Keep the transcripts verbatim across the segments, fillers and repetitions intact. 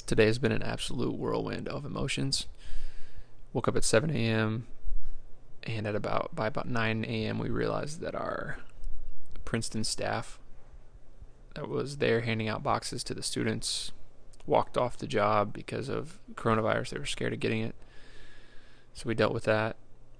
Today has been an absolute whirlwind of emotions. Woke up at seven a.m. and at about by about nine a.m. we realized that our Princeton staff that was there handing out boxes to the students walked off the job because of coronavirus. They were scared of getting it. So we dealt with that.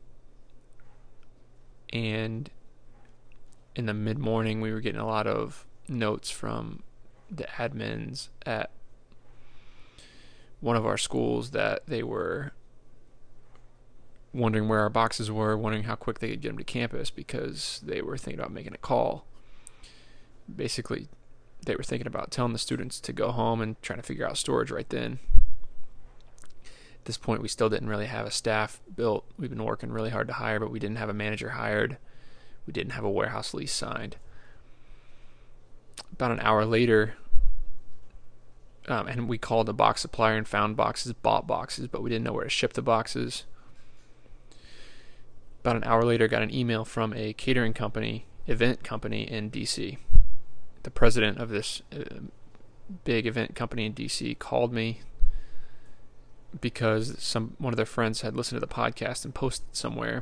And in the mid-morning, we were getting a lot of notes from the admins at one of our schools that they were wondering where our boxes were, wondering how quick they could get them to campus because they were thinking about making a call. Basically, they were thinking about telling the students to go home and trying to figure out storage right then. At this point, we still didn't really have a staff built. We've been working really hard to hire, but we didn't have a manager hired. We didn't have a warehouse lease signed. About an hour later, um, and we called the box supplier and found boxes, bought boxes, but we didn't know where to ship the boxes. About an hour later, got an email from a catering company, event company in D C. The president of this uh, big event company in D C called me because some one of their friends had listened to the podcast and posted somewhere.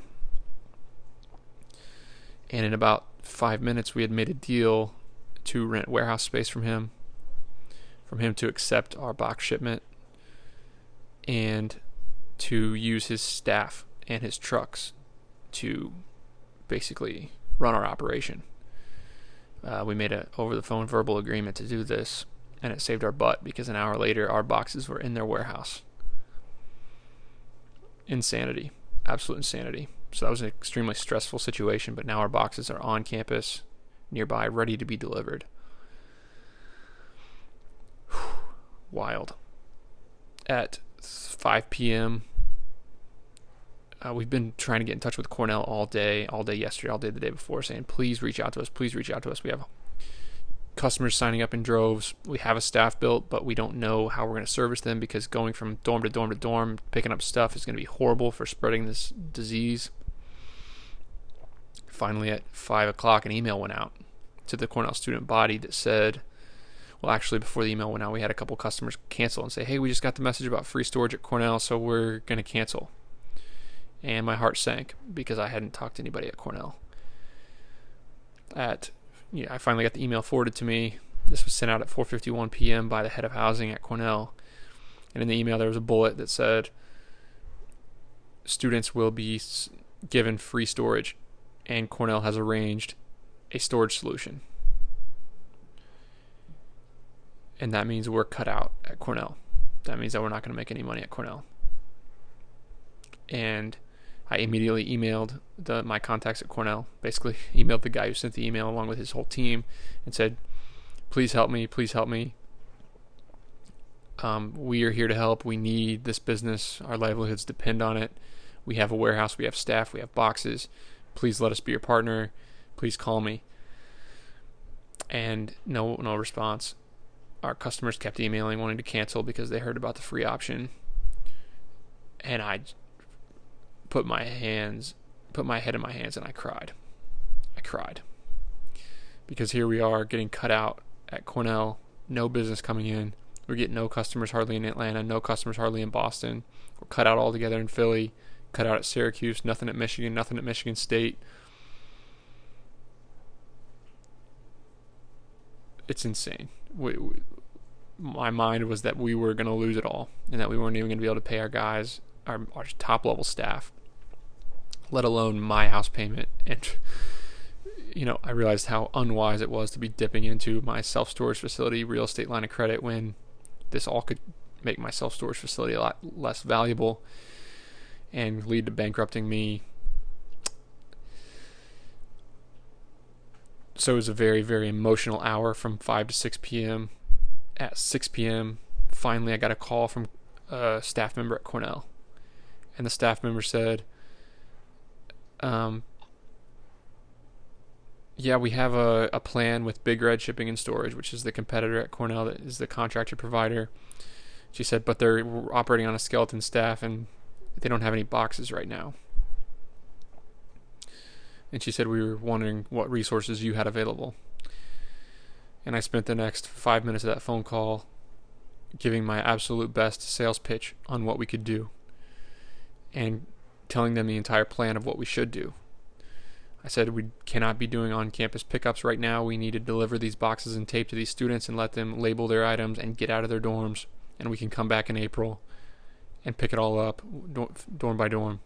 And in about five minutes, we had made a deal to rent warehouse space from him, from him to accept our box shipment, and to use his staff and his trucks to basically run our operation. Uh, we made a over-the-phone verbal agreement to do this, and it saved our butt because an hour later, our boxes were in their warehouse. Insanity. Absolute insanity. So that was an extremely stressful situation, but now our boxes are on campus, nearby, ready to be delivered. Wild. At five p.m., uh, we've been trying to get in touch with Cornell all day, all day yesterday, all day the day before, saying, please reach out to us, please reach out to us. We have customers signing up in droves. We have a staff built, but we don't know how we're going to service them because going from dorm to dorm to dorm, picking up stuff is going to be horrible for spreading this disease. Finally, at five o'clock, an email went out to the Cornell student body that said, well, actually, before the email went out, we had a couple customers cancel and say, hey, we just got the message about free storage at Cornell, so we're going to cancel. And my heart sank because I hadn't talked to anybody at Cornell. At, yeah, I finally got the email forwarded to me. This was sent out at four fifty-one p.m. by the head of housing at Cornell. And in the email, there was a bullet that said, students will be given free storage, and Cornell has arranged a storage solution. And that means we're cut out at Cornell. That means that we're not going to make any money at Cornell. And I immediately emailed the, my contacts at Cornell, basically emailed the guy who sent the email along with his whole team and said, please help me, please help me. Um, we are here to help. We need this business. Our livelihoods depend on it. We have a warehouse, we have staff, we have boxes. Please let us be your partner. Please call me. And no, no response. Our customers kept emailing, wanting to cancel because they heard about the free option. And I put my hands, put my head in my hands, and I cried. I cried. Because here we are getting cut out at Cornell, no business coming in. We're getting no customers hardly in Atlanta, no customers hardly in Boston. We're cut out altogether in Philly, cut out at Syracuse, nothing at Michigan, nothing at Michigan State. It's insane. We, we, my mind was that we were going to lose it all and that we weren't even going to be able to pay our guys, our, our top-level staff, let alone my house payment. And, you know, I realized how unwise it was to be dipping into my self-storage facility real estate line of credit when this all could make my self-storage facility a lot less valuable and lead to bankrupting me. So it was a very, very emotional hour from five to six p.m. At six p.m., finally I got a call from a staff member at Cornell. And the staff member said, um, yeah, we have a, a plan with Big Red Shipping and Storage, which is the competitor at Cornell that is the contractor provider. She said, but they're operating on a skeleton staff and they don't have any boxes right now. And she said we were wondering what resources you had available. And I spent the next five minutes of that phone call giving my absolute best sales pitch on what we could do and telling them the entire plan of what we should do. I said we cannot be doing on-campus pickups right now. We need to deliver these boxes and tape to these students and let them label their items and get out of their dorms, and we can come back in April and pick it all up dorm by dorm.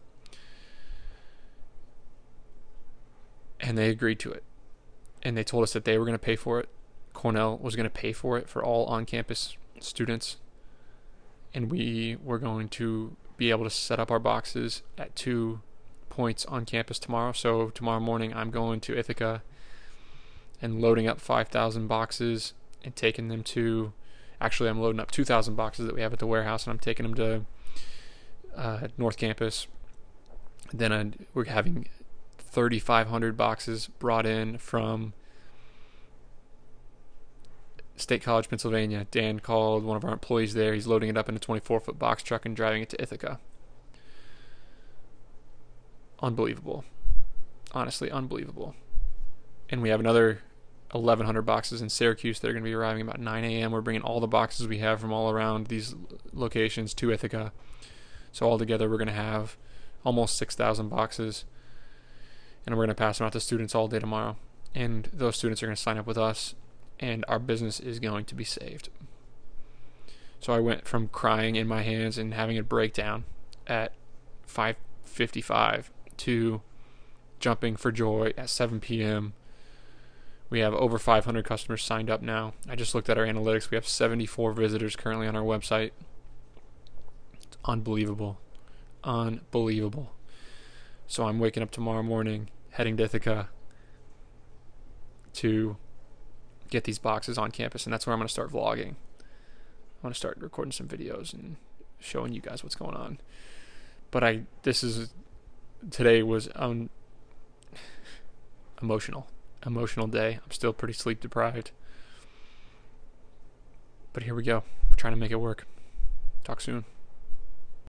And they agreed to it. And they told us that they were going to pay for it. Cornell was going to pay for it for all on-campus students. And we were going to be able to set up our boxes at two points on campus tomorrow. So tomorrow morning I'm going to Ithaca and loading up five thousand boxes and taking them to, actually I'm loading up two thousand boxes that we have at the warehouse, and I'm taking them to uh, North Campus. Then I, we're having thirty-five hundred boxes brought in from State College, Pennsylvania. Dan called one of our employees there. He's loading it up in a twenty-four foot box truck and driving it to Ithaca. Unbelievable. Honestly, unbelievable. And we have another eleven hundred boxes in Syracuse that are going to be arriving about nine a.m. We're bringing all the boxes we have from all around these locations to Ithaca. So altogether, we're going to have almost six thousand boxes. And we're going to pass them out to students all day tomorrow. And those students are going to sign up with us, and our business is going to be saved. So I went from crying in my hands and having a breakdown at five fifty-five to jumping for joy at seven p.m. We have over five hundred customers signed up now. I just looked at our analytics. We have seventy-four visitors currently on our website. It's unbelievable. Unbelievable. So I'm waking up tomorrow morning, heading to Ithaca to get these boxes on campus, and that's where I'm going to start vlogging. I'm going to start recording some videos and showing you guys what's going on. But I, this is, today was um, emotional, emotional day. I'm still pretty sleep deprived. But here we go. We're trying to make it work. Talk soon.